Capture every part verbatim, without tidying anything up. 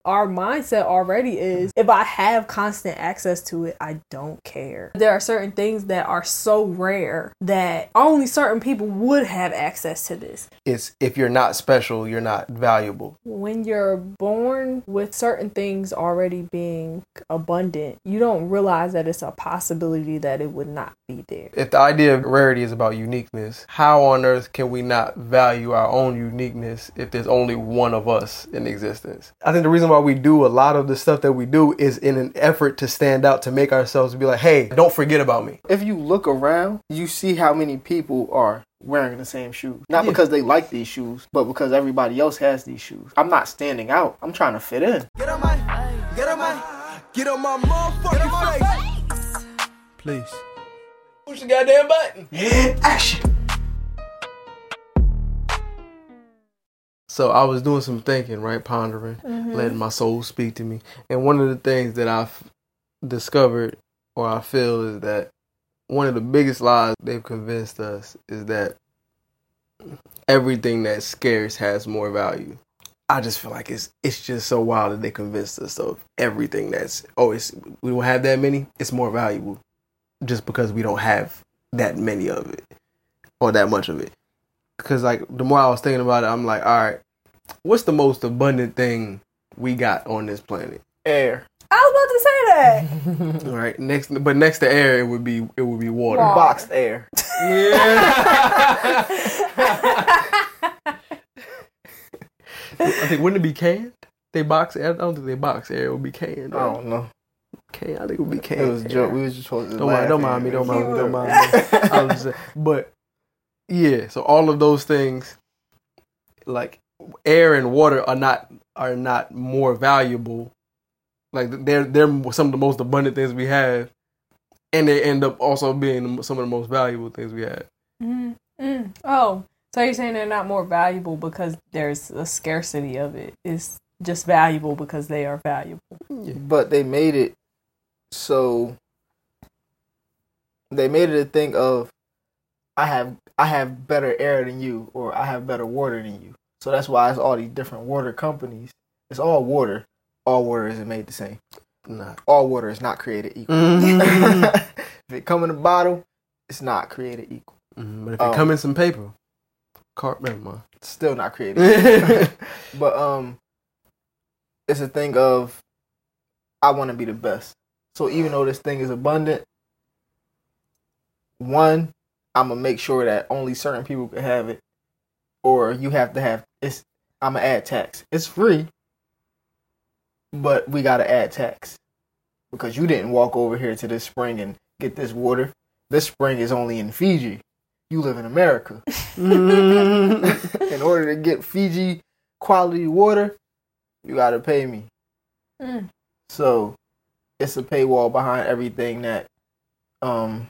our mindset already is, if I have constant access to it, I don't care. There are certain things that are so rare that only certain people would have access to this. It's if you're not special, you're not valuable. When you're born with certain things already being abundant, you don't realize that it's a possibility that it would not be there. If the idea of rarity is about uniqueness, how on earth can we not value our own uniqueness if there's only one of us in existence? I think the reason why we do a lot of the stuff that we do is in an effort to stand out, to make ourselves be like, hey, don't forget about me. If you look around, you see how many people are wearing the same shoes. Not yeah. because they like these shoes, but because everybody else has these shoes. I'm not standing out. I'm trying to fit in. Get on my, get on my, get on my motherfucking face. Please. Push the goddamn button. Action. So I was doing some thinking, right? Pondering, mm-hmm. letting my soul speak to me. And one of the things that I've discovered, or I feel, is that one of the biggest lies they've convinced us is that everything that's scarce has more value. I just feel like it's it's just so wild that they convinced us of everything that's, oh, it's, we don't have that many, it's more valuable just because we don't have that many of it or that much of it. Because like the more I was thinking about it, I'm like, all right, what's the most abundant thing we got on this planet? Air. I was about to say that. All right, next, but next to air, it would be it would be water. Water. Boxed air. Yeah. I think wouldn't it be canned? They box air. I don't think they box air. It would be canned. Right? I don't know. Can I think it would be canned. It was a joke. We was just supposed to. Don't mind. Don't mind me. Don't mind me. Don't mind me. I was just saying. But yeah, so all of those things, like air and water, are not are not more valuable. Like they're they're some of the most abundant things we have, and they end up also being some of the most valuable things we have. Mm-hmm. Oh, so you're saying they're not more valuable because there's a scarcity of it? It's just valuable because they are valuable. Yeah. But they made it so they made it a thing of I have I have better air than you, or I have better water than you. So that's why it's all these different water companies. It's all water. All water isn't made the same. Nah. All water is not created equal. Mm-hmm. If it come in a bottle, it's not created equal. Mm-hmm. But if it um, come in some paper, car, never mind. It's still not created equal. But um, it's a thing of I want to be the best. So even though this thing is abundant, one, I'm gonna make sure that only certain people can have it, or you have to have. It's I'm gonna add tax. It's free. But we gotta add tax because you didn't walk over here to this spring and get this water. This spring is only in Fiji. You live in America. In order to get Fiji quality water, you gotta pay me. Mm. So it's a paywall behind everything that um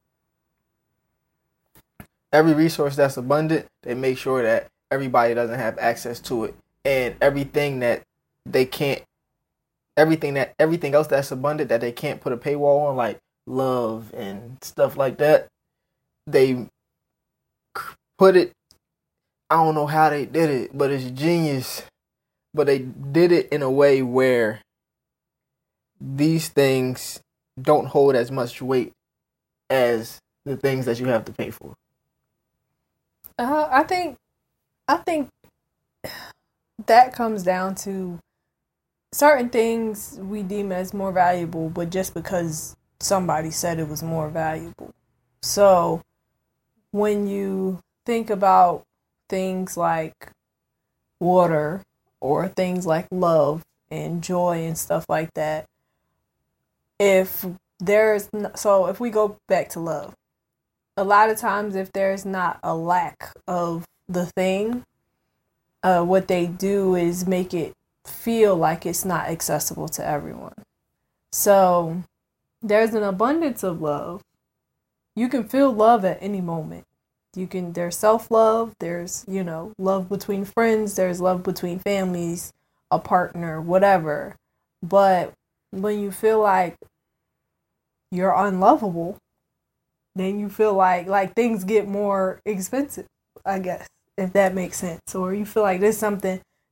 every resource that's abundant, they make sure that everybody doesn't have access to it, and everything that they can't. Everything that everything else that's abundant that they can't put a paywall on, like love and stuff like that, they put it. I don't know how they did it, but it's genius. But they did it in a way where these things don't hold as much weight as the things that you have to pay for. Uh, I think, I think that comes down to. Certain things we deem as more valuable, but just because somebody said it was more valuable. So when you think about things like water or things like love and joy and stuff like that, if there's no, so if we go back to love, a lot of times if there's not a lack of the thing, uh, what they do is make it feel like it's not accessible to everyone. So there's an abundance of love. You can feel love at any moment. You can, there's self-love, there's, you know, love between friends, there's love between families, a partner, whatever. But when you feel like you're unlovable, then you feel like, like things get more expensive, I guess, if that makes sense. Or you feel like there's something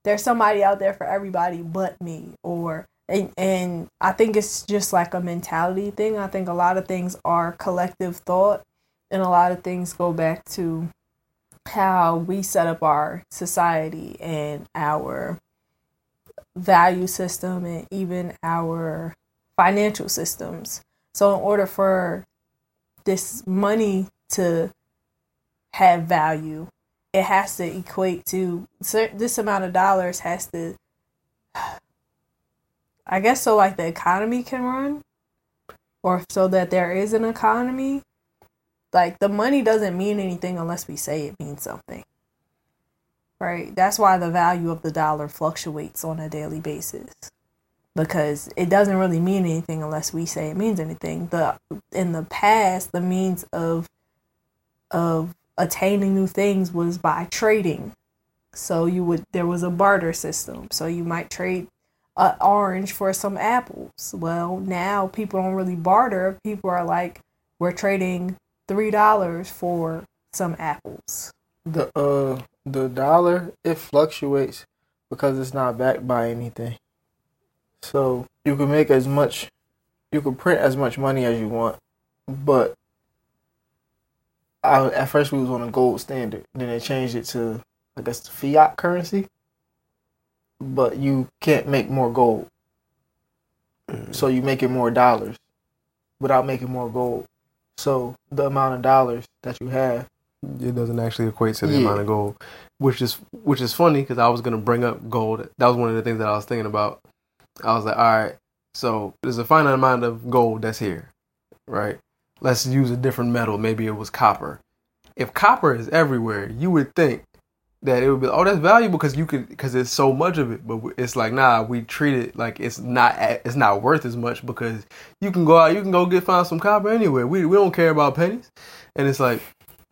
there's somebody out there for everybody but me. Or and, and I think it's just like a mentality thing. I think a lot of things are collective thought, and a lot of things go back to how we set up our society and our value system and even our financial systems. So in order for this money to have value, it has to equate to this amount of dollars has to, I guess, so like the economy can run, or so that there is an economy. Like, the money doesn't mean anything unless we say it means something, right? That's why the value of the dollar fluctuates on a daily basis, because it doesn't really mean anything unless we say it means anything. The in the past, the means of of attaining new things was by trading. So you would there was a barter system. So you might trade an orange for some apples. Well, now people don't really barter. People are like, we're trading three dollars for some apples. The uh the dollar, it fluctuates because it's not backed by anything. So you can make as much, you can print as much money as you want, but I, at first we was on a gold standard. Then they changed it to, I guess, the fiat currency. But you can't make more gold. Mm-hmm. So you make it more dollars without making more gold. So the amount of dollars that you have, it doesn't actually equate to the yeah. amount of gold, which is which is funny because I was gonna bring up gold. That was one of the things that I was thinking about. I was like, all right, so there's a finite amount of gold that's here, right? Let's use a different metal. Maybe it was copper. If copper is everywhere, you would think that it would be, oh, that's valuable because you could, because there's so much of it. But it's like, nah, we treat it like it's not, it's not worth as much because you can go out, you can go get find some copper anywhere. We we don't care about pennies, and it's like,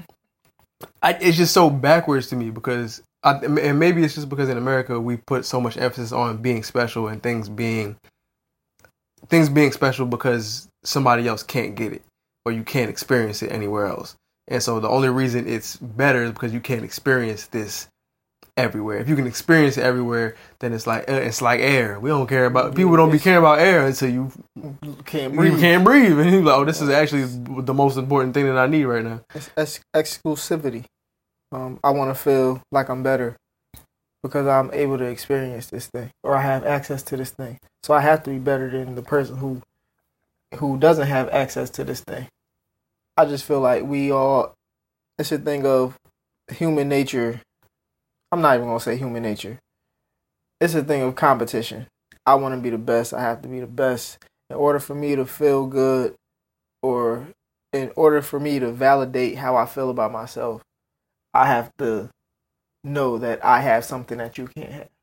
I, it's just so backwards to me because, I, and maybe it's just because in America we put so much emphasis on being special and things being, things being special because somebody else can't get it or you can't experience it anywhere else. And so the only reason it's better is because you can't experience this everywhere. If you can experience it everywhere, then it's like it's like air. We don't care about people don't be caring about air until you can't breathe. You can't breathe, and you're like, oh, this is actually the most important thing that I need right now. It's ex- exclusivity. Um, I want to feel like I'm better because I'm able to experience this thing, or I have access to this thing. So I have to be better than the person who who doesn't have access to this thing. I just feel like we all, it's a thing of human nature. I'm not even going to say human nature. It's a thing of competition. I want to be the best. I have to be the best. In order for me to feel good, or in order for me to validate how I feel about myself, I have to know that I have something that you can't have.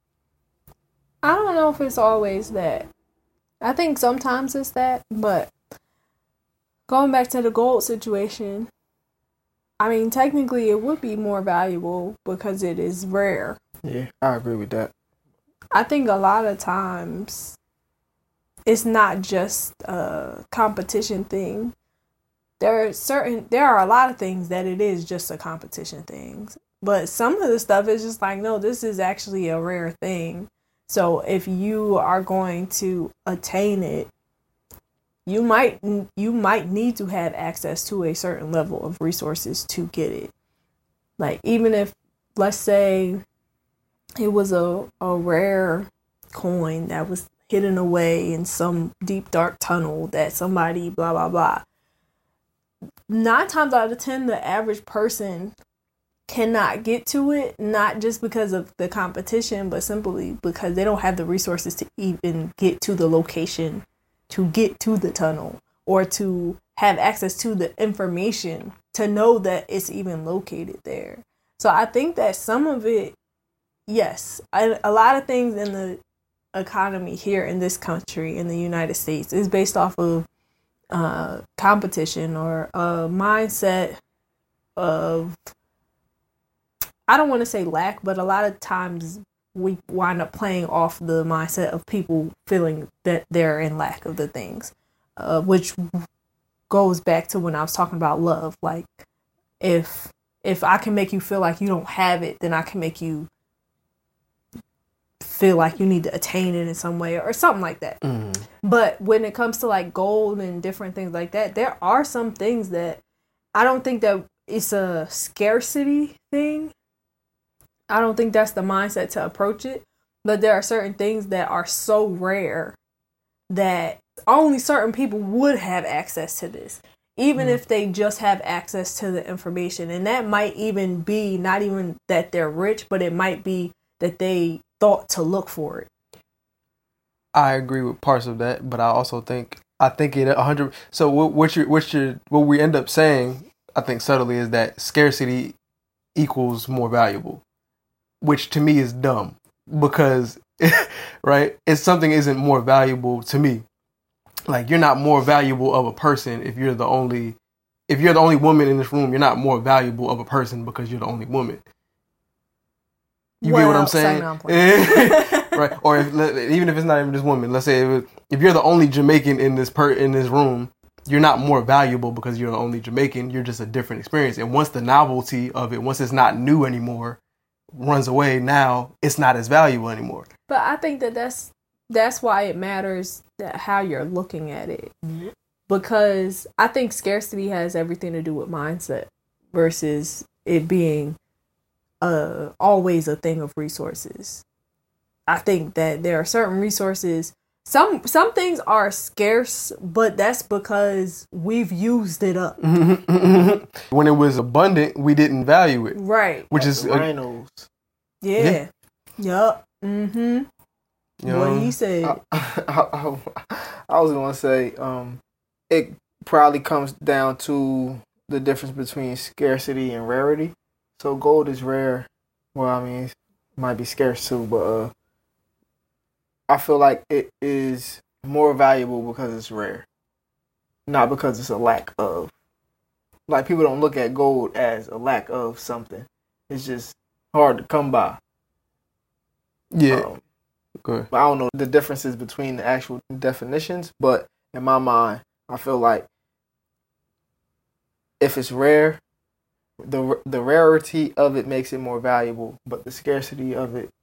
I don't know if it's always that. I think sometimes it's that, but going back to the gold situation, I mean, technically it would be more valuable because it is rare. Yeah, I agree with that. I think a lot of times it's not just a competition thing. There are certain, there are a lot of things that it is just a competition thing. But some of the stuff is just like, no, this is actually a rare thing. So if you are going to attain it, you might you might need to have access to a certain level of resources to get it. Like, even if, let's say, it was a, a rare coin that was hidden away in some deep, dark tunnel that somebody blah, blah, blah. Nine times out of ten, the average person cannot get to it, not just because of the competition, but simply because they don't have the resources to even get to the location, to get to the tunnel, or to have access to the information to know that it's even located there. So I think that some of it, yes, I, a lot of things in the economy here in this country, in the United States, is based off of uh, competition or a mindset of, I don't want to say lack, but a lot of times we wind up playing off the mindset of people feeling that they're in lack of the things, uh, which goes back to when I was talking about love. Like, if if I can make you feel like you don't have it, then I can make you feel like you need to attain it in some way or something like that. Mm. But when it comes to like gold and different things like that, there are some things that I don't think that it's a scarcity thing. I don't think that's the mindset to approach it. But there are certain things that are so rare that only certain people would have access to this, even mm. if they just have access to the information. And that might even be not even that they're rich, but it might be that they thought to look for it. I agree with parts of that, but I also think I think it a hundred. So what what you what you what we end up saying, I think subtly, is that scarcity equals more valuable, which to me is dumb because right, if something isn't more valuable to me, like you're not more valuable of a person if you're the only if you're the only woman in this room, you're not more valuable of a person because you're the only woman. You well, get what I'm saying? Right. Or if, even if it's not even this woman, let's say if, if you're the only Jamaican in this per in this room, you're not more valuable because you're the only Jamaican. You're just a different experience. And once the novelty of it, once it's not new anymore, runs away, now it's not as valuable anymore. But I think that that's that's why it matters that how you're looking at it, mm-hmm. because I think scarcity has everything to do with mindset versus it being uh, always a thing of resources. I think that there are certain resources. Some some things are scarce, but that's because we've used it up. When it was abundant, we didn't value it. Right. Which like is rhinos. Yeah. yeah. Yup. Mm-hmm. You know, what he said. I, I, I, I was gonna say, um, it probably comes down to the difference between scarcity and rarity. So gold is rare. Well, I mean, it might be scarce too, but uh. I feel like it is more valuable because it's rare, not because it's a lack of. Like, people don't look at gold as a lack of something. It's just hard to come by. Yeah. Um, okay. But I don't know the differences between the actual definitions, but in my mind, I feel like if it's rare, the the rarity of it makes it more valuable, but the scarcity of it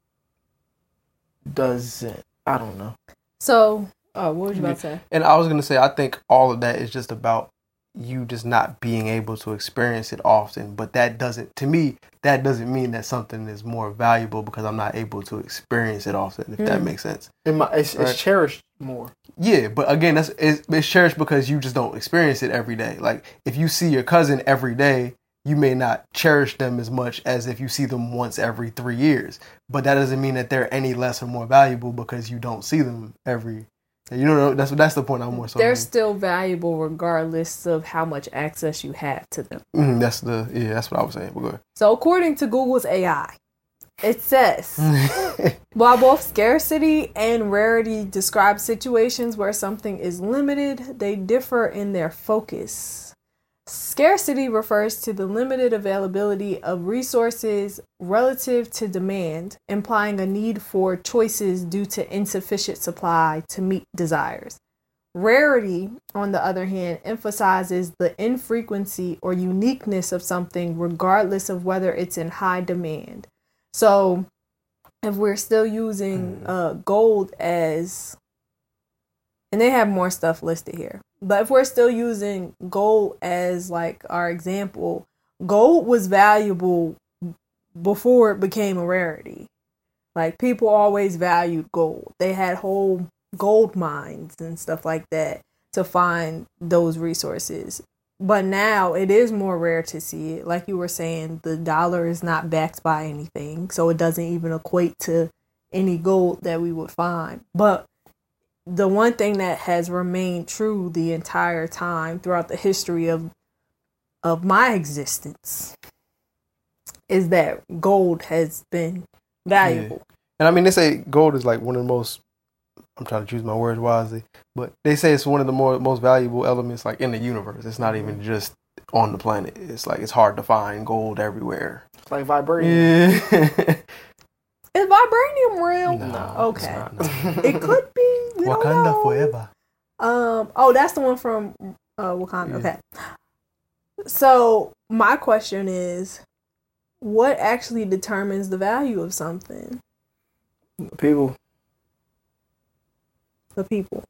doesn't. I don't know. So, oh, what was you about to say? And I was going to say, I think all of that is just about you just not being able to experience it often. But that doesn't, to me, that doesn't mean that something is more valuable because I'm not able to experience it often, if mm. that makes sense. It might, it's, right? It's cherished more. Yeah, but again, that's it's, it's cherished because you just don't experience it every day. Like, if you see your cousin every day, you may not cherish them as much as if you see them once every three years. But that doesn't mean that they're any less or more valuable because you don't see them every. You know, that's that's the point I'm more so. They're making. Still valuable regardless of how much access you have to them. Mm, that's the yeah. That's what I was saying. We're good. So according to Google's A I, it says while both scarcity and rarity describe situations where something is limited, they differ in their focus. Scarcity refers to the limited availability of resources relative to demand, implying a need for choices due to insufficient supply to meet desires. Rarity, on the other hand, emphasizes the infrequency or uniqueness of something regardless of whether it's in high demand. So, if we're still using uh, gold as, and they have more stuff listed here. But if we're still using gold as like our example, gold was valuable before it became a rarity. Like, people always valued gold. They had whole gold mines and stuff like that to find those resources. But now it is more rare to see it. Like you were saying, the dollar is not backed by anything, so it doesn't even equate to any gold that we would find. But the one thing that has remained true the entire time throughout the history of of my existence is that gold has been valuable. Yeah. And I mean, they say gold is like one of the most, I'm trying to choose my words wisely, but they say it's one of the more most valuable elements like in the universe. It's not even just on the planet. It's like it's hard to find gold everywhere. It's like vibranium. Yeah. Is vibranium real? No. Okay. Not, no. It could be. We Wakanda forever. Um. Oh, that's the one from uh, Wakanda. Yeah. Okay. So my question is, what actually determines the value of something? People. The people.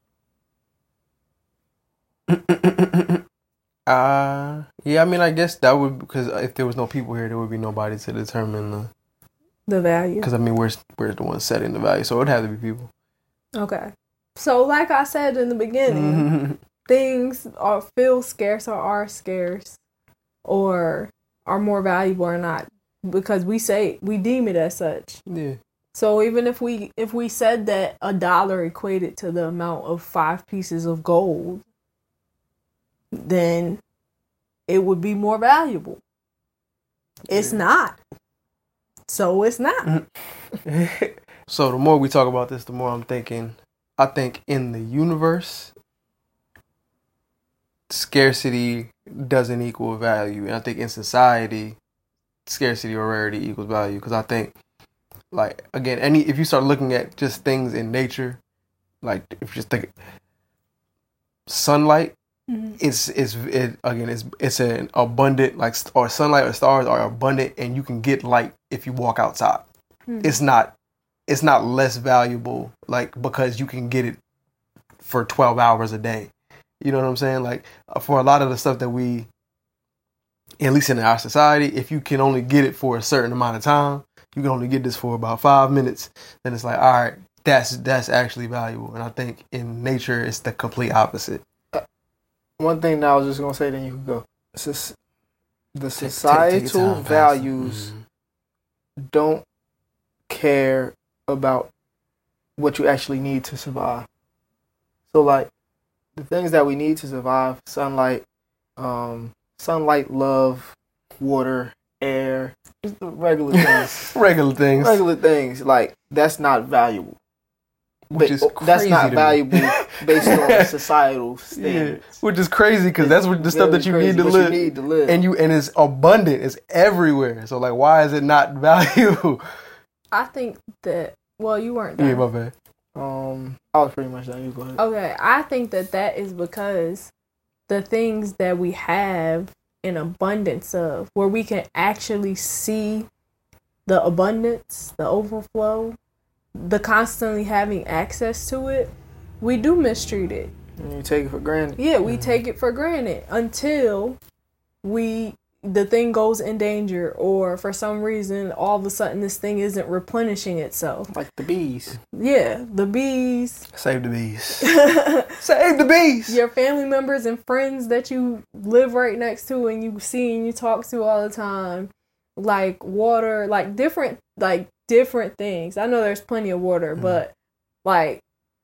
Uh, yeah, I mean, I guess that would, because if there was no people here, there would be nobody to determine the the value. Because I mean, we're we're the ones setting the value, so it would have to be people. Okay, so like I said in the beginning, things are feel scarce or are scarce, or are more valuable or not, because we say we deem it as such. Yeah. So even if we if we said that a dollar equated to the amount of five pieces of gold, then it would be more valuable. It's not. So it's not. So the more we talk about this, the more I'm thinking, I think in the universe, scarcity doesn't equal value. And I think in society, scarcity or rarity equals value. Because I think, like, again, any if you start looking at just things in nature, like if you just think sunlight, mm-hmm. it's it's it, again it's it's an abundant, like, or sunlight or stars are abundant, and you can get light if you walk outside. Mm-hmm. It's not it's not less valuable, like, because you can get it for twelve hours a day. You know what I'm saying? Like, for a lot of the stuff that we, at least in our society, if you can only get it for a certain amount of time, you can only get this for about five minutes, then it's like, all right, that's that's actually valuable. And I think in nature, it's the complete opposite. Uh, one thing that I was just going to say, then you can go. It's the societal take, take time, values mm-hmm. don't care about what you actually need to survive. So, like, the things that we need to survive, sunlight, um, sunlight, love, water, air, just the regular things. regular things. Regular things. Like, that's not valuable. Which is crazy That's not to valuable me. based on societal standards. Yeah. Which is crazy, because that's what the stuff that you need to, live. you need to live. And you and it's abundant. It's everywhere. So, like, why is it not valuable? I think that, well, you weren't done. Yeah, my bad. Um, I was pretty much done. You go ahead. Okay, I think that that is because the things that we have in abundance of, where we can actually see the abundance, the overflow, the constantly having access to it, we do mistreat it. And you take it for granted. Yeah, we mm-hmm. take it for granted until we the thing goes in danger, or for some reason all of a sudden this thing isn't replenishing itself. Like the bees. Yeah, the bees. Save the bees. Save the bees. Your family members and friends that you live right next to and you see and you talk to all the time. Like water, like different like different things. I know there's plenty of water, mm. but like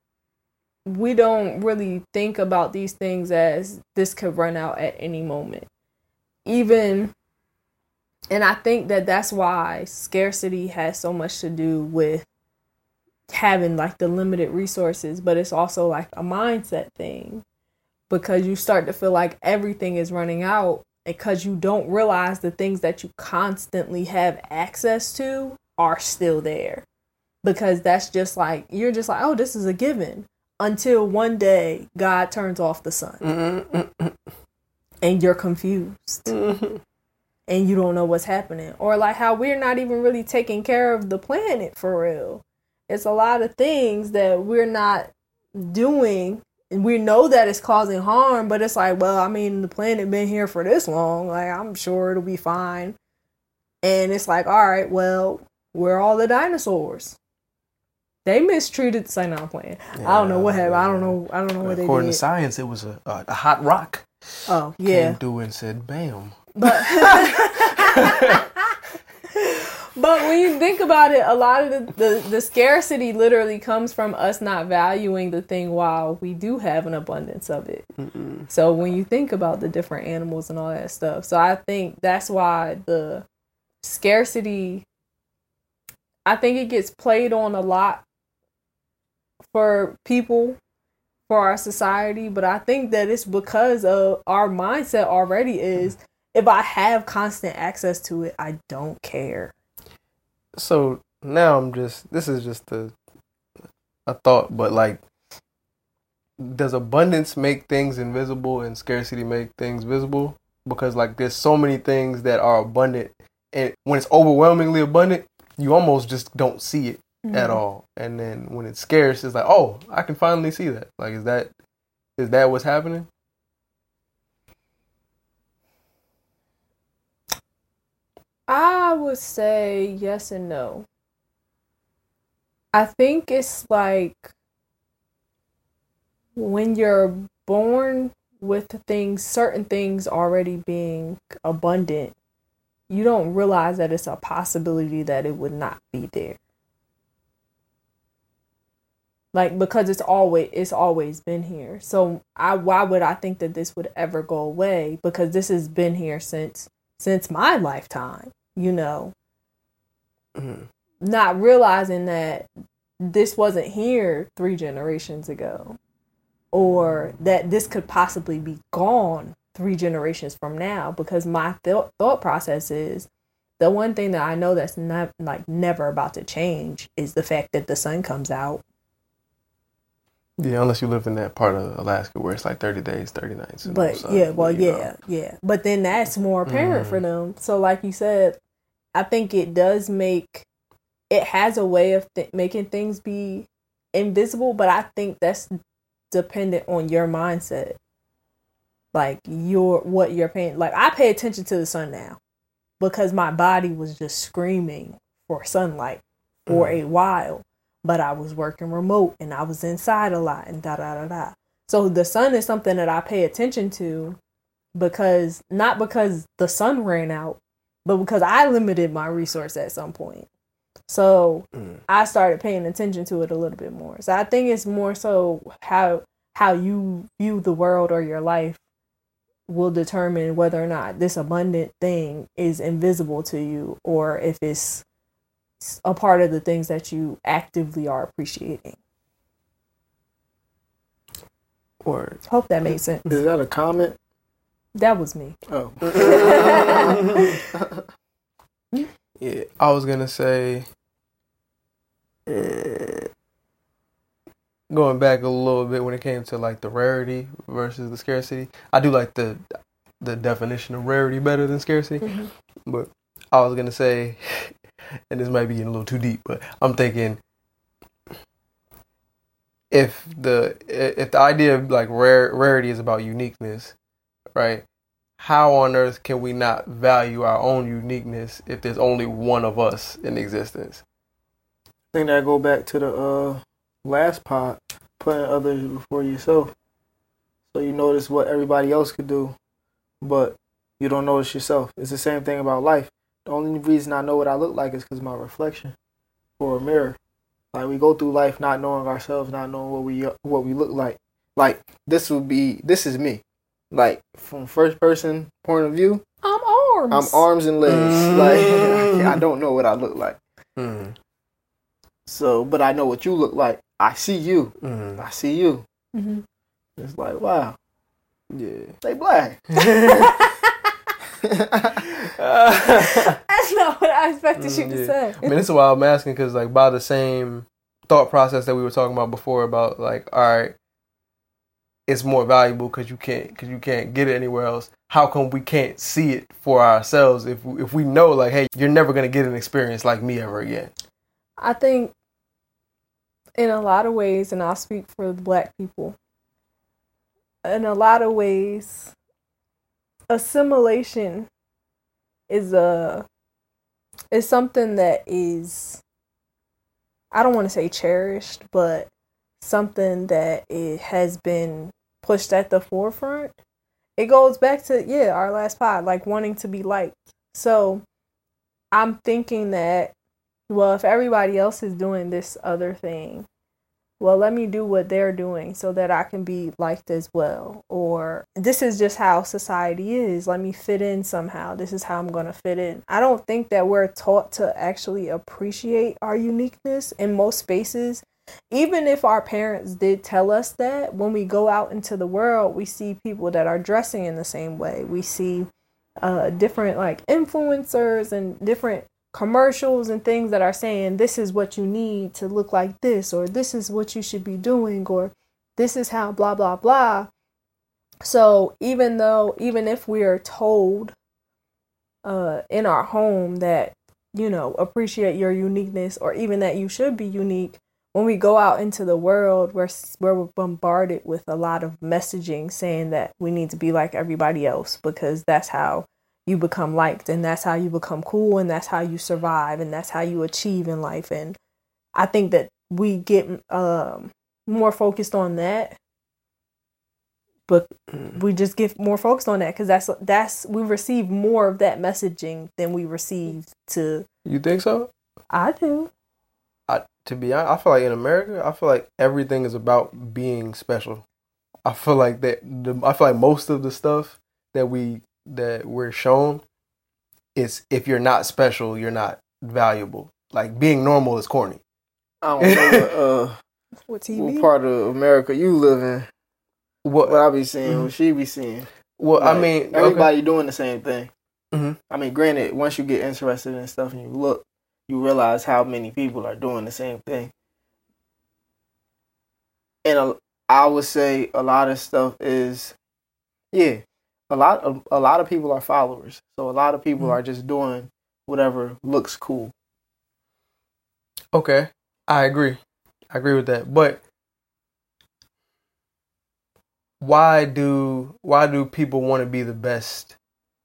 we don't really think about these things as this could run out at any moment. Even, and I think that that's why scarcity has so much to do with having like the limited resources, but it's also like a mindset thing, because you start to feel like everything is running out because you don't realize the things that you constantly have access to are still there, because that's just like, you're just like, oh, this is a given, until one day God turns off the sun. Mm-hmm. And you're confused. Mm-hmm. And you don't know what's happening. Or like how we're not even really taking care of the planet for real. It's a lot of things that we're not doing. And we know that it's causing harm. But it's like, well, I mean, the planet been here for this long. Like, I'm sure it'll be fine. And it's like, all right, well, where are all the dinosaurs? They mistreated. Say, no, I'm playing. Yeah, I don't know what happened. I don't know. I don't know what they did. According to science, it was a, a, a hot rock. Oh, yeah. Came through and said, bam. But but when you think about it, a lot of the, the, the scarcity literally comes from us not valuing the thing while we do have an abundance of it. Mm-mm. So when you think about the different animals and all that stuff. So I think that's why the scarcity, I think it gets played on a lot for people, for our society, but I think that it's because of our mindset already is, if I have constant access to it, I don't care. So now I'm just, this is just a, a thought, but like, does abundance make things invisible and scarcity make things visible? Because like there's so many things that are abundant, and when it's overwhelmingly abundant, you almost just don't see it. mm-hmm. at all. And then when it's scarce, it's like, oh, I can finally see that. Like, is that is that what's happening? I would say yes and no. I think it's like when you're born with things, certain things already being abundant, you don't realize that it's a possibility that it would not be there. Like, because it's always it's always been here. So I why would I think that this would ever go away? Because this has been here since since my lifetime, you know. Mm-hmm. Not realizing that this wasn't here three generations ago, or that this could possibly be gone three generations from now. Because my th- thought process is, the one thing that I know that's not like never about to change is the fact that the sun comes out. Yeah, unless you live in that part of Alaska where it's like thirty days, thirty nights. But no yeah, well, yeah, know. yeah. But then that's more apparent mm-hmm. for them. So like you said, I think it does make, it has a way of th- making things be invisible, but I think that's dependent on your mindset. Like your, what you're paying. Like I pay attention to the sun now because my body was just screaming for sunlight for mm-hmm. a while. But I was working remote and I was inside a lot and da da da da. So the sun is something that I pay attention to because, not because the sun ran out, but because I limited my resource at some point. So mm. I started paying attention to it a little bit more. So I think it's more so how how you view the world or your life will determine whether or not this abundant thing is invisible to you or if it's a part of the things that you actively are appreciating. Or hope that makes sense. Is that a comment? That was me. Oh. Yeah, I was gonna say, uh, going back a little bit when it came to like the rarity versus the scarcity. I do like the the definition of rarity better than scarcity, mm-hmm. but I was gonna say. And this might be getting a little too deep, but I'm thinking if the if the idea of like rare rarity is about uniqueness, right? How on earth can we not value our own uniqueness if there's only one of us in existence? I think that go back to the uh, last part, putting others before yourself. So you notice what everybody else could do, but you don't notice yourself. It's the same thing about life. The only reason I know what I look like is because of my reflection or a mirror. Like we go through life not knowing ourselves, not knowing what we what we look like. Like this would be this is me. Like from first person point of view, I'm arms. I'm arms and legs. Mm. Like I don't know what I look like. Mm. So, but I know what you look like. I see you. Mm. I see you. Mm-hmm. It's like wow. Yeah. They black. That's not what I expected mm, you to yeah. say. I mean, this is why I'm asking because, like, by the same thought process that we were talking about before, about like, all right, it's more valuable because you can't because you can't get it anywhere else. How come we can't see it for ourselves if if we know, like, hey, you're never gonna get an experience like me ever again? I think, in a lot of ways, and I'll speak for the Black people. In a lot of ways, assimilation is a is something that is, I don't want to say cherished, but something that it has been pushed at the forefront. It goes back to yeah our last pod, like wanting to be liked. So I'm thinking that, well, if everybody else is doing this other thing, well, let me do what they're doing so that I can be liked as well. Or this is just how society is. Let me fit in somehow. This is how I'm going to fit in. I don't think that we're taught to actually appreciate our uniqueness in most spaces. Even if our parents did tell us that, when we go out into the world, we see people that are dressing in the same way. We see uh, different like influencers and different commercials and things that are saying this is what you need to look like this, or this is what you should be doing, or this is how blah blah blah. So even though even if we are told uh in our home that you know, appreciate your uniqueness or even that you should be unique, when we go out into the world, we're, we're bombarded with a lot of messaging saying that we need to be like everybody else because that's how you become liked and that's how you become cool and that's how you survive and that's how you achieve in life. And I think that we get um, more focused on that, but we just get more focused on that because that's that's we receive more of that messaging than we receive to. You think so? I do. I, to be honest, I feel like in America, I feel like everything is about being special. I feel like that. The, I feel like most of the stuff that we that we're shown is if you're not special, you're not valuable. Like being normal is corny. I don't know what, uh, what, T V? what part of America you live in. What, what I be seeing, mm-hmm. what she be seeing. Well, like, I mean, everybody okay. doing the same thing. Mm-hmm. I mean, granted, once you get interested in stuff and you look, you realize how many people are doing the same thing. And a, I would say a lot of stuff is, yeah, a lot of a lot of people are followers. So a lot of people mm-hmm. are just doing whatever looks cool. Okay, I agree. I agree with that. But why do why do people want to be the best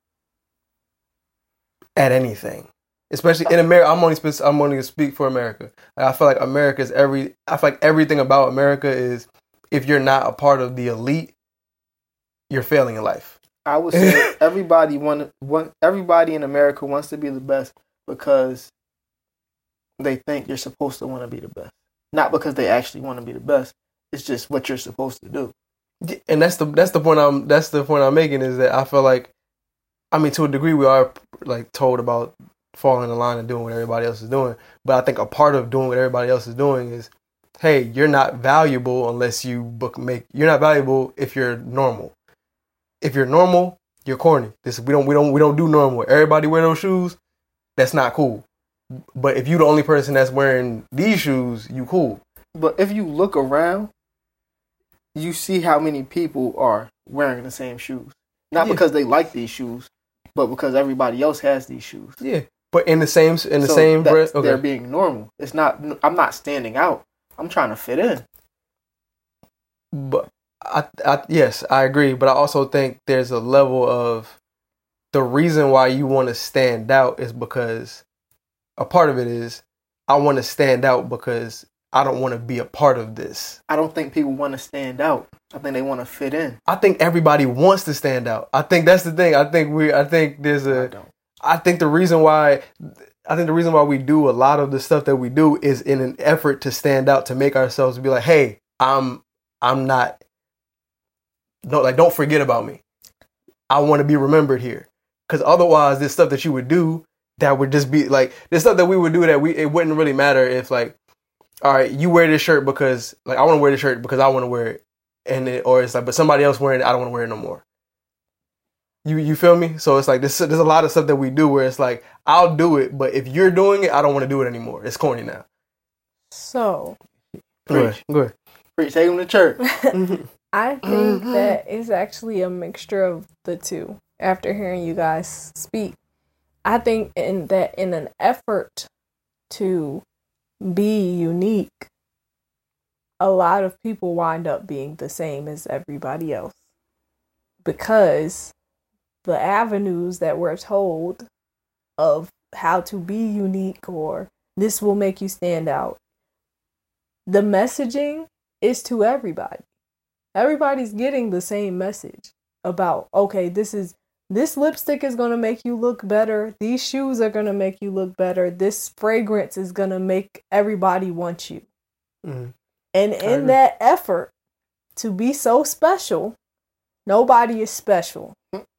at anything? Especially in America, I'm only spe- I'm only gonna speak for America. Like, I feel like America is every. I feel like everything about America is if you're not a part of the elite, you're failing in life. I would say everybody want, want everybody in America wants to be the best because they think you're supposed to want to be the best, not because they actually want to be the best. It's just what you're supposed to do. And that's the that's the point I'm that's the point I'm making is that I feel like, I mean, to a degree we are like told about falling in line and doing what everybody else is doing. But I think a part of doing what everybody else is doing is, hey, you're not valuable unless you book make. You're not valuable if you're normal. If you're normal, you're corny. This we don't we don't we don't do normal. Everybody wear those shoes. That's not cool. But if you're the only person that's wearing these shoes, you cool. But if you look around, you see how many people are wearing the same shoes. Not yeah. because they like these shoes, but because everybody else has these shoes. Yeah. But in the same in the so same breath, okay. They're being normal. It's not. I'm not standing out. I'm trying to fit in. But I, I, yes, I agree. But I also think there's a level of the reason why you want to stand out is because a part of it is I want to stand out because I don't want to be a part of this. I don't think people want to stand out. I think they want to fit in. I think everybody wants to stand out. I think that's the thing. I think we. I think there's a. I don't. I think the reason why. I think the reason why we do a lot of the stuff that we do is in an effort to stand out, to make ourselves be like, hey, I'm. I'm not. No, like don't forget about me. I want to be remembered here, because otherwise, this stuff that you would do that would just be like this stuff that we would do that we it wouldn't really matter if like, all right, you wear this shirt because like I want to wear this shirt because I want to wear it. And it, or it's like, but somebody else wearing it, I don't want to wear it no more. You you feel me? So it's like this. There's a lot of stuff that we do where it's like I'll do it, but if you're doing it, I don't want to do it anymore. It's corny now. So, go ahead. Go ahead. Preach, take them to church. I think that it's actually a mixture of the two. After hearing you guys speak, I think in that in an effort to be unique, a lot of people wind up being the same as everybody else because the avenues that we're told of how to be unique or this will make you stand out, the messaging is to everybody. Everybody's getting the same message about, okay, this is this lipstick is going to make you look better. These shoes are going to make you look better. This fragrance is going to make everybody want you. Mm-hmm. And in that effort to be so special, nobody is special.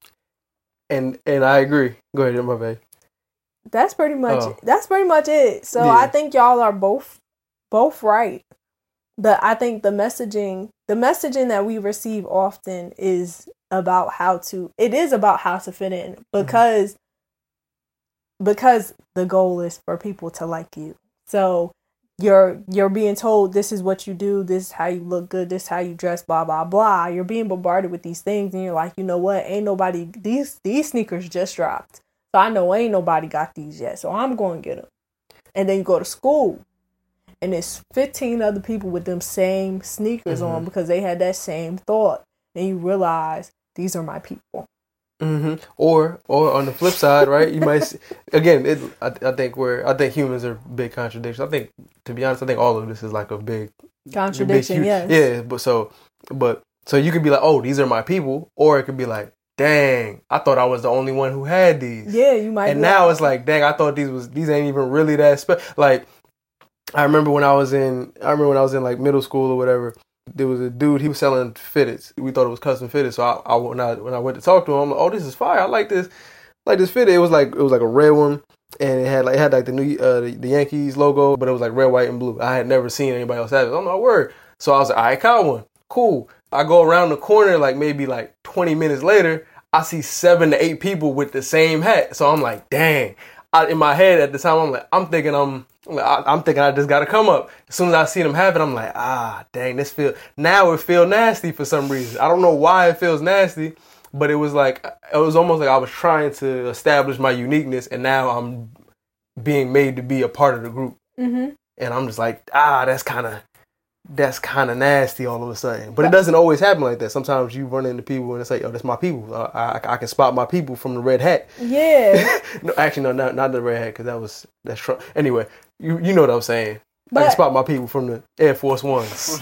And and I agree. Go ahead, my babe. That's pretty much oh. that's pretty much it. So yeah. I think y'all are both both right. But I think the messaging the messaging that we receive often is about how to it is about how to fit in because mm-hmm. because the goal is for people to like you. So You're you're being told this is what you do, this is how you look good, this is how you dress, blah, blah, blah. You're being bombarded with these things and you're like, you know what? Ain't nobody, these these sneakers just dropped. So I know ain't nobody got these yet. So I'm going to get them. And then you go to school. And there's fifteen other people with them same sneakers mm-hmm. on because they had that same thought. And you realize these are my people. Mm-hmm. Or, or on the flip side, right? You might see, again. It, I, I think we're. I think humans are big contradictions. I think, to be honest, I think all of this is like a big contradiction. Big, yes. Yeah. But so, but so you could be like, oh, these are my people, or it could be like, dang, I thought I was the only one who had these. Yeah, you might. And now like, it's like, dang, I thought these was these ain't even really that special. Like, I remember when I was in. I remember when I was in like middle school or whatever. There was a dude, he was selling fitteds. We thought it was custom fitted. So I, I when I when I went to talk to him, I'm like, oh, this is fire. I like this. I like this fitted. It was like it was like a red one, and it had like it had like the new uh the, the Yankees logo, but it was like red, white, and blue. I had never seen anybody else have it. I'm like, word. So I was like, I got one. Cool. I go around the corner like maybe like twenty minutes later, I see seven to eight people with the same hat. So I'm like, dang. I, in my head at the time, I'm like, I'm thinking I'm I'm thinking I just got to come up. As soon as I see them have it, I'm like, ah, dang, this feel, now it feel nasty for some reason. I don't know why it feels nasty, but it was like, it was almost like I was trying to establish my uniqueness, and now I'm being made to be a part of the group. Mm-hmm. And I'm just like, ah, that's kind of, that's kind of nasty all of a sudden. But it doesn't always happen like that. Sometimes you run into people and it's like, oh, that's my people. I, I, I can spot my people from the red hat. Yeah. No, actually, no, not, not the red hat, because that was, that's Trump. Anyway, you you know what I'm saying. But I can spot my people from the Air Force Ones.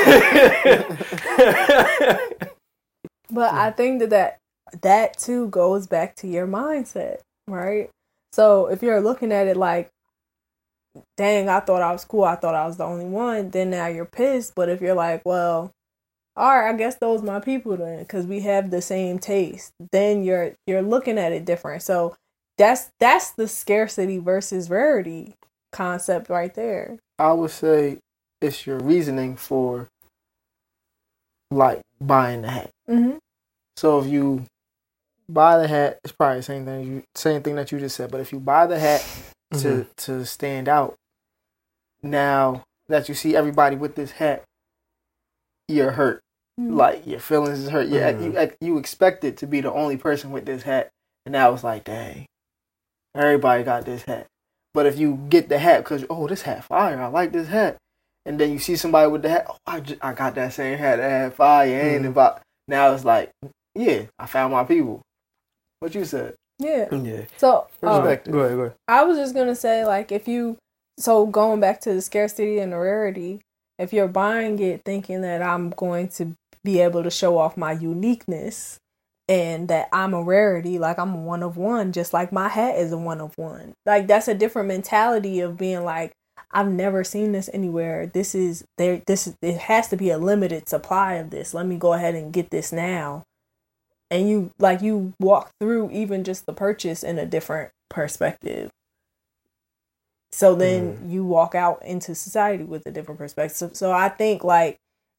But I think that, that that too goes back to your mindset, right? So if you're looking at it like, dang, I thought I was cool, I thought I was the only one, then now you're pissed. But if you're like, well, all right, I guess those my people then, because we have the same taste, then you're you're looking at it different. So that's that's the scarcity versus rarity concept right there. I would say it's your reasoning for like buying the hat. Mm-hmm. So if you buy the hat, it's probably the same thing you same thing that you just said. But if you buy the hat to mm-hmm. to stand out, now that you see everybody with this hat, you're hurt. Mm-hmm. Like your feelings is hurt. Yeah, mm-hmm. you you expected to be the only person with this hat, and now it's like, dang, everybody got this hat. But if you get the hat because, oh, this hat fire, I like this hat, and then you see somebody with the hat, oh, I, just, I got that same hat, that hat fire, mm-hmm. and about now it's like, yeah, I found my people. What you said? Yeah. Yeah. So, um, go ahead, go ahead. I was just gonna say, like, if you, so going back to the scarcity and the rarity, if you're buying it thinking that I'm going to be able to show off my uniqueness, and that I'm a rarity, like I'm a one of one, just like my hat is a one of one. Like that's a different mentality of being like, I've never seen this anywhere. This is there. This is, it has to be a limited supply of this. Let me go ahead and get this now. And you like you walk through even just the purchase in a different perspective. So then mm. you walk out into society with a different perspective. So, so I think like,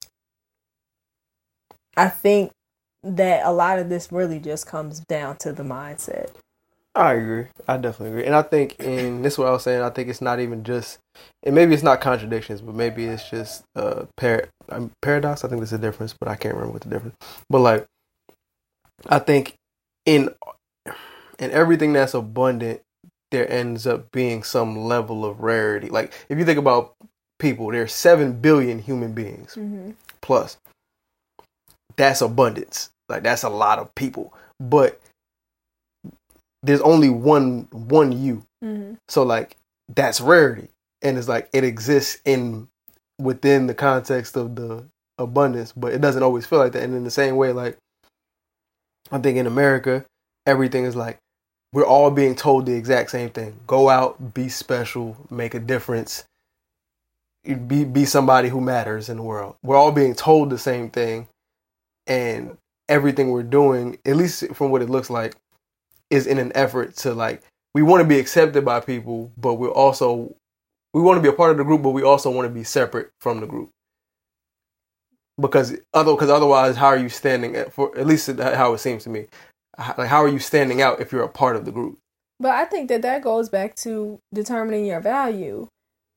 I think that a lot of this really just comes down to the mindset. I agree. I definitely agree. And I think, and this is what I was saying, I think it's not even just, and maybe it's not contradictions, but maybe it's just uh, par- um, paradox. I think there's a difference, but I can't remember what the difference. But like, I think in in everything that's abundant, there ends up being some level of rarity. Like, if you think about people, there's seven billion human beings mm-hmm. plus. That's abundance. Like, that's a lot of people. But there's only one one you. Mm-hmm. So, like, that's rarity. And it's like, it exists in within the context of the abundance, but it doesn't always feel like that. And in the same way, like, I think in America, everything is like, we're all being told the exact same thing. Go out, be special, make a difference, be be somebody who matters in the world. We're all being told the same thing. And everything we're doing, at least from what it looks like, is in an effort to, like, we want to be accepted by people, but we're also, we want to be a part of the group, but we also want to be separate from the group. Because other, because otherwise, how are you standing at, for at least how it seems to me, like, how are you standing out if you're a part of the group? But I think that that goes back to determining your value.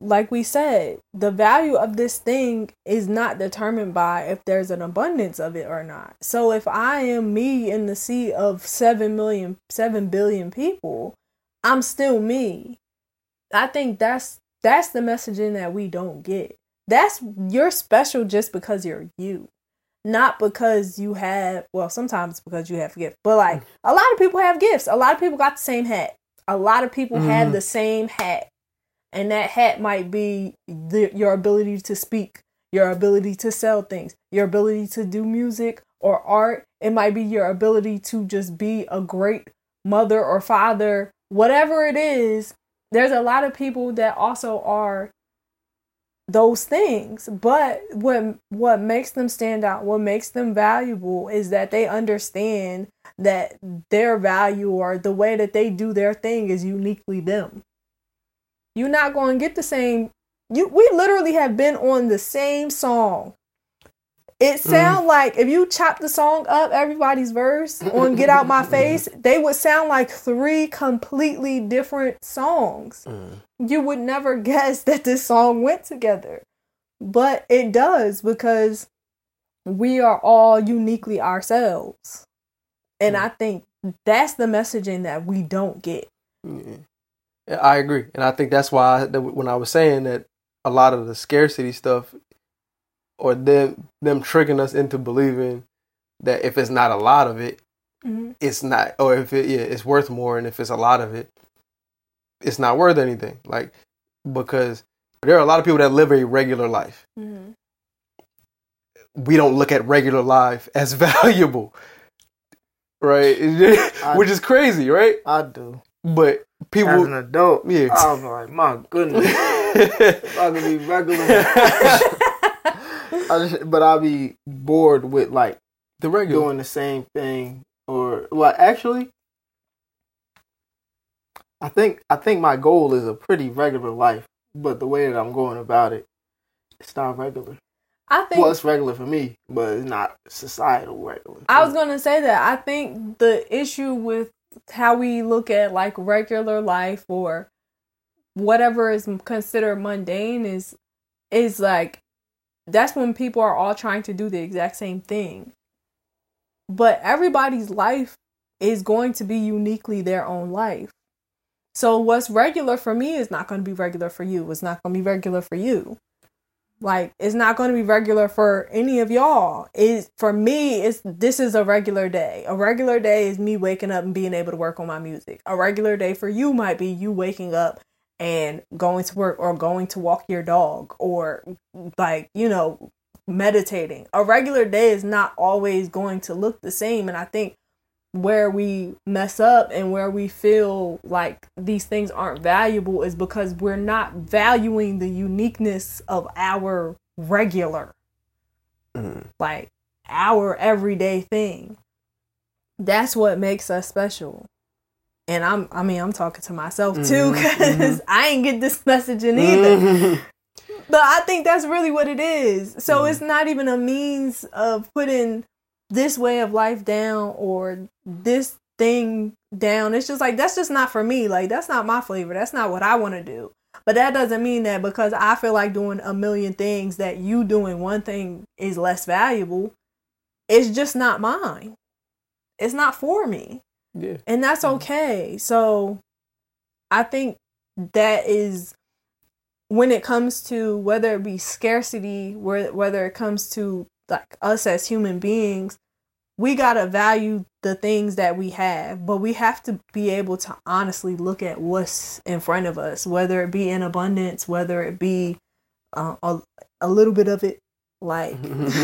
like we said, the value of this thing is not determined by if there's an abundance of it or not. So if I am me in the sea of seven million, seven billion people, I'm still me. I think that's that's the messaging that we don't get. That's, you're special just because you're you. Not because you have, well, sometimes because you have gifts, but like a lot of people have gifts. A lot of people got the same hat. A lot of people mm-hmm. have the same hat. And that hat might be the, your ability to speak, your ability to sell things, your ability to do music or art. It might be your ability to just be a great mother or father, whatever it is. There's a lot of people that also are those things, but what what makes them stand out, what makes them valuable is that they understand that their value or the way that they do their thing is uniquely them. You're not going to get the same. You we literally have been on the same song. It sound mm. like if you chop the song up, everybody's verse on Get Out My Face, they would sound like three completely different songs. Mm. You would never guess that this song went together. But it does, because we are all uniquely ourselves. And mm. I think that's the messaging that we don't get. Yeah. I agree. And I think that's why I, when I was saying that a lot of the scarcity stuff, or them them tricking us into believing that if it's not a lot of it, mm-hmm. it's not, or if it yeah, it's worth more, and if it's a lot of it, it's not worth anything. Like, because there are a lot of people that live a regular life. Mm-hmm. We don't look at regular life as valuable, right? I, Which is crazy, right? I do. But people, as an adult, yeah, I was like, my goodness, if I could be regular. I just, but I'll be bored with like the regular doing the same thing, or well, actually, I think I think my goal is a pretty regular life, but the way that I'm going about it, it's not regular. I think well, it's regular for me, but it's not societal regular. I was gonna say that I think the issue with how we look at like regular life or whatever is considered mundane is is like. That's when people are all trying to do the exact same thing. But everybody's life is going to be uniquely their own life. So what's regular for me is not going to be regular for you. It's not going to be regular for you. Like, it's not going to be regular for any of y'all. Is for me, it's this is a regular day. A regular day is me waking up and being able to work on my music. A regular day for you might be you waking up and going to work or going to walk your dog or like, you know, meditating. A regular day is not always going to look the same. And I think where we mess up and where we feel like these things aren't valuable is because we're not valuing the uniqueness of our regular, mm. like our everyday thing. That's what makes us special. And I'm, I mean, I'm talking to myself too, because mm-hmm. I ain't get this messaging either. Mm-hmm. But I think that's really what it is. So mm-hmm. it's not even a means of putting this way of life down or this thing down. It's just like, that's just not for me. Like, that's not my flavor. That's not what I want to do. But that doesn't mean that because I feel like doing a million things that you doing one thing is less valuable. It's just not mine. It's not for me. Yeah. And that's okay. So I think that is when it comes to whether it be scarcity, whether it comes to like us as human beings, we got to value the things that we have, but we have to be able to honestly look at what's in front of us, whether it be in abundance, whether it be uh, a, a little bit of it, like,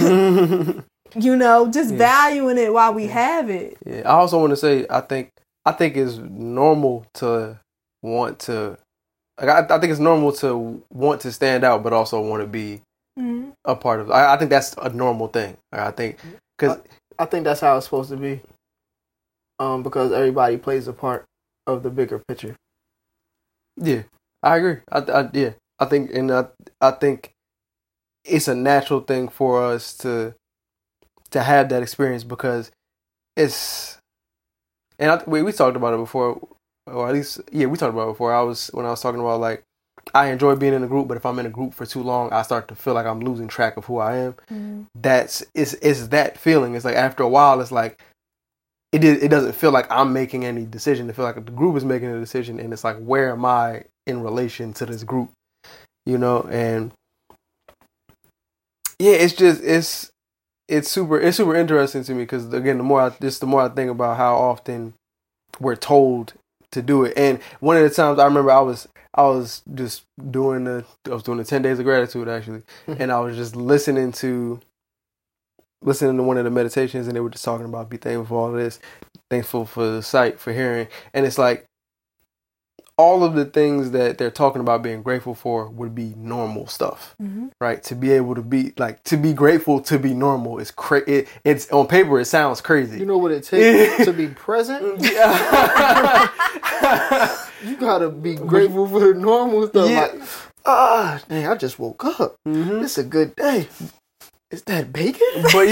you know, just yeah. valuing it while we yeah. have it. Yeah. I also want to say, I think, I think it's normal to want to, like, I, I think it's normal to want to stand out, but also want to be mm-hmm. a part of it. I, I think that's a normal thing. I think, because I, I think that's how it's supposed to be. Um, because everybody plays a part of the bigger picture. Yeah, I agree. I, I yeah, I think, and I, I think it's a natural thing for us to to have that experience because it's, and I, we we talked about it before, or at least yeah, we talked about it before. I was when I was talking about like I enjoy being in a group, but if I'm in a group for too long, I start to feel like I'm losing track of who I am. Mm-hmm. That's it's it's that feeling. It's like after a while, it's like it is, it doesn't feel like I'm making any decision. It feels like the group is making a decision, and it's like, where am I in relation to this group? You know, and yeah, it's just it's it's super it's super interesting to me because again, the more I just the more I think about how often we're told to do it, and one of the times I remember I was I was just doing the I was doing the ten days of gratitude actually, and I was just listening to. listening to one of the meditations, and they were just talking about be thankful for all this, thankful for the sight, for hearing, and it's like all of the things that they're talking about being grateful for would be normal stuff, mm-hmm. right? To be able to be like to be grateful to be normal is cra- it, it's on paper it sounds crazy. You know what it takes to be present? Yeah. You gotta be grateful for the normal stuff. Yeah. Like, ah, dang, I just woke up. Mm-hmm. It's a good day. Is that bacon? But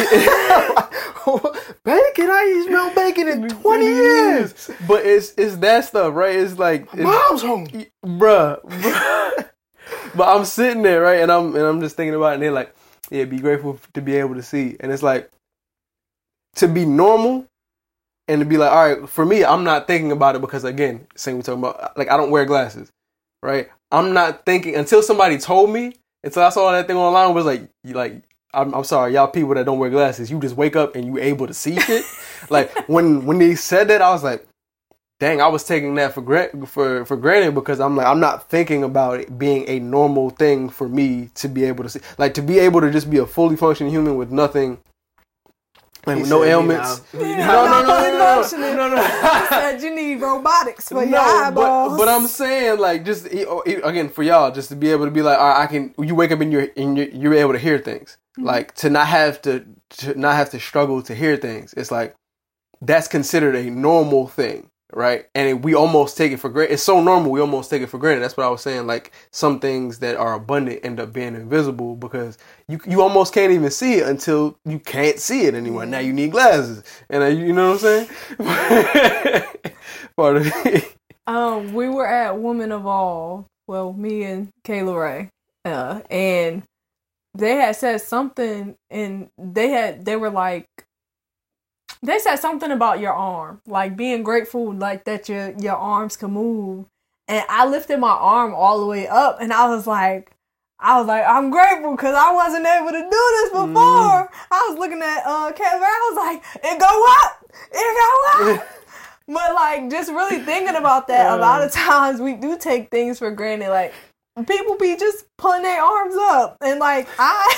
bacon? I ain't smelled bacon in twenty years. But it's it's that stuff, right? It's like My mom's hungry, bruh, bruh. But I'm sitting there, right, and I'm and I'm just thinking about it, and they're like, "Yeah, be grateful to be able to see." And it's like to be normal, and to be like, "All right." For me, I'm not thinking about it because again, same we talking about. Like I don't wear glasses, right? I'm not thinking until somebody told me. Until I saw that thing online was like, you like. I'm, I'm sorry, y'all people that don't wear glasses, you just wake up and you able to see shit. Like when when they said that, I was like, dang, I was taking that for grant for for granted because I'm like I'm not thinking about it being a normal thing for me to be able to see, like to be able to just be a fully functioning human with nothing. Like with no ailments. No, no, no, no, no, no, no. I said you need robotics for your eyeballs. But, but I'm saying like just again for y'all, just to be able to be like, all right, I can. You wake up and you're and you're, you're able to hear things. Mm-hmm. Like to not have to to not have to struggle to hear things. It's like that's considered a normal thing, right? And it, we almost take it for granted. It's so normal, we almost take it for granted. That's what I was saying. Like some things that are abundant end up being invisible because you you almost can't even see it until you can't see it anymore. Mm-hmm. Now you need glasses, and uh, you know what I'm saying? Part of it. Um, we were at Woman of All. Well, me and Kayla Ray, uh, and they had said something, and they had they were like. They said something about your arm, like being grateful, like that your your arms can move. And I lifted my arm all the way up, and I was like, I was like, I'm grateful because I wasn't able to do this before. Mm. I was looking at uh, Kevin, I was like, it go up, it go up. But like, just really thinking about that, a lot of times we do take things for granted, like. People be just pulling their arms up and like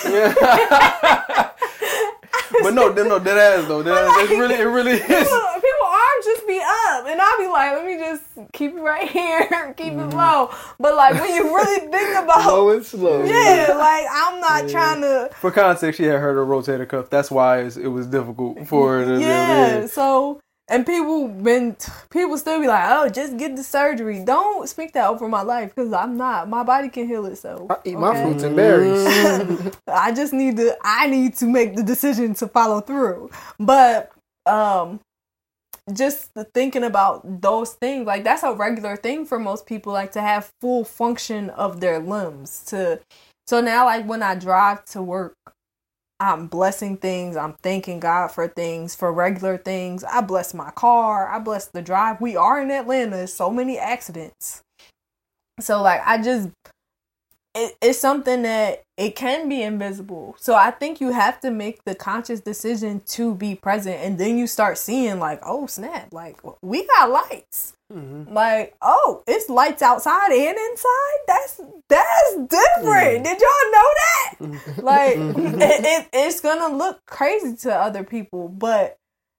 I. But no, no, that ass though. That ass, like, it really, it really is. People, people arms just be up, and I'll be like, let me just keep it right here, keep mm-hmm. it low. But like when you really think about low and slow, yeah, like I'm not yeah. trying to. For context, she had heard her rotator cuff. That's why it was difficult for her. To yeah, so. And people been people still be like, oh, just get the surgery. Don't speak that over my life because I'm not. My body can heal itself. I eat okay? my fruits and berries. I just need to. I need to make the decision to follow through. But um, just the thinking about those things, like that's a regular thing for most people. Like to have full function of their limbs. To so now, like when I drive to work. I'm blessing things. I'm thanking God for things, for regular things. I bless my car. I bless the drive. We are in Atlanta. There's so many accidents. So like, I just, it, it's something that it can be invisible. So I think you have to make the conscious decision to be present. And then you start seeing like, oh snap, like we got lights. Mm-hmm. Like, oh, it's lights outside and inside. That's that's different. Mm-hmm. Did y'all know that? Mm-hmm. Like, it, it it's gonna look crazy to other people, but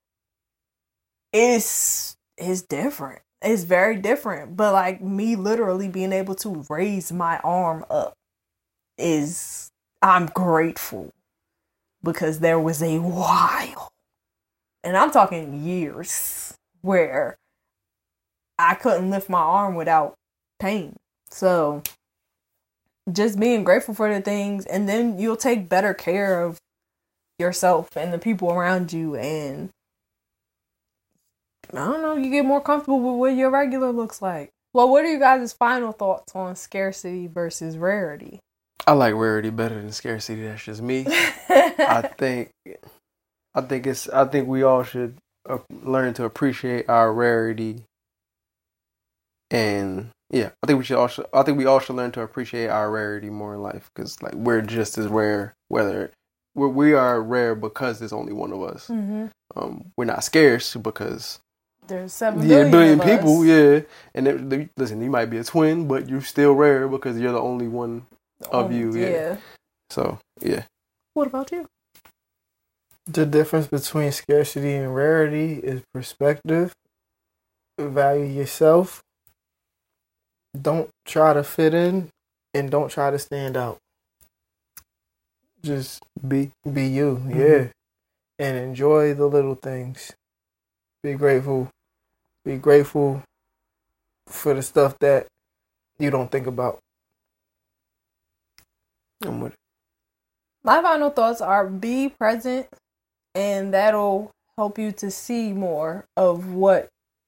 it's it's different. It's very different. But like me, literally being able to raise my arm up is I'm grateful because there was a while, and I'm talking years, where I couldn't lift my arm without pain. So just being grateful for the things, and then you'll take better care of yourself and the people around you. And I don't know, you get more comfortable with what your regular looks like. Well, what are you guys' final thoughts on scarcity versus rarity? I like rarity better than scarcity. That's just me. I think, I think it's. I think we all should uh, learn to appreciate our rarity. And yeah, I think we should also. I think we all should learn to appreciate our rarity more in life, because like we're just as rare. Whether we're, we are rare because there's only one of us. Mm-hmm. Um, we're not scarce because there's seven yeah, billion, billion people. Us. Yeah, and it, they, listen, you might be a twin, but you're still rare because you're the only one. Of you, yeah. yeah. So, yeah. What about you? The difference between scarcity and rarity is perspective. Value yourself. Don't try to fit in, and don't try to stand out. Just be be you, mm-hmm. yeah. And enjoy the little things. Be grateful. Be grateful for the stuff that you don't think about. I'm with it. My final thoughts are be present, and that'll help you to see more of what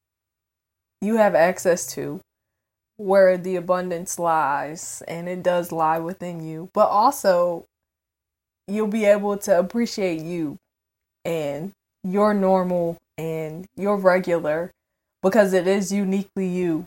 you have access to, where the abundance lies, and it does lie within you. But also, you'll be able to appreciate you and your normal and your regular, because it is uniquely you.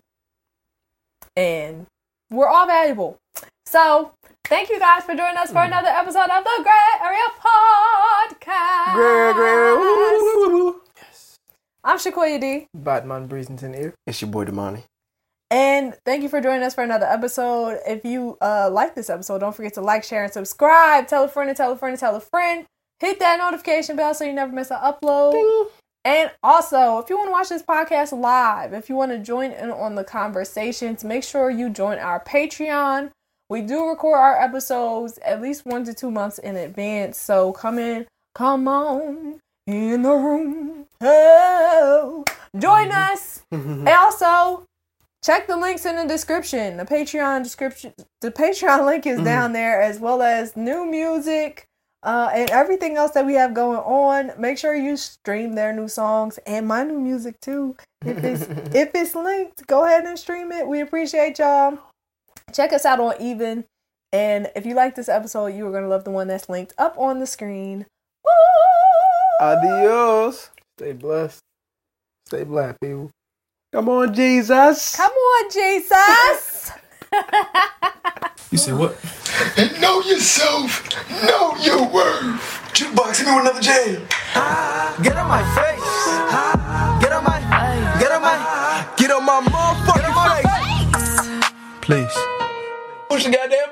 And we're all valuable. So, thank you guys for joining us for another episode of the Gray Area Podcast. Gray, gray. Yes. I'm Shakoya D. Batman Breezington here. It's your boy Damani. And thank you for joining us for another episode. If you uh, like this episode, don't forget to like, share, and subscribe. Tell a friend and tell a friend and tell a friend. Hit that notification bell so you never miss an upload. Ding. And also, if you want to watch this podcast live, if you want to join in on the conversations, make sure you join our Patreon. We do record our episodes at least one to two months in advance. So come in, come on in the room. Oh, join us. And also, check the links in the description. The Patreon description, the Patreon link is down there, as well as new music uh, and everything else that we have going on. Make sure you stream their new songs and my new music too. If it's if it's linked, go ahead and stream it. We appreciate y'all. Check us out on Even. And if you like this episode, you are going to love the one that's linked up on the screen. Woo! Adios. Stay blessed. Stay black, people. Come on, Jesus. Come on, Jesus. You say what? Know yourself. Know your worth. Jukebox, hit me with another jam. Get on my face. Get on my, get on my, get on my motherfucking face. Please. Push the goddamn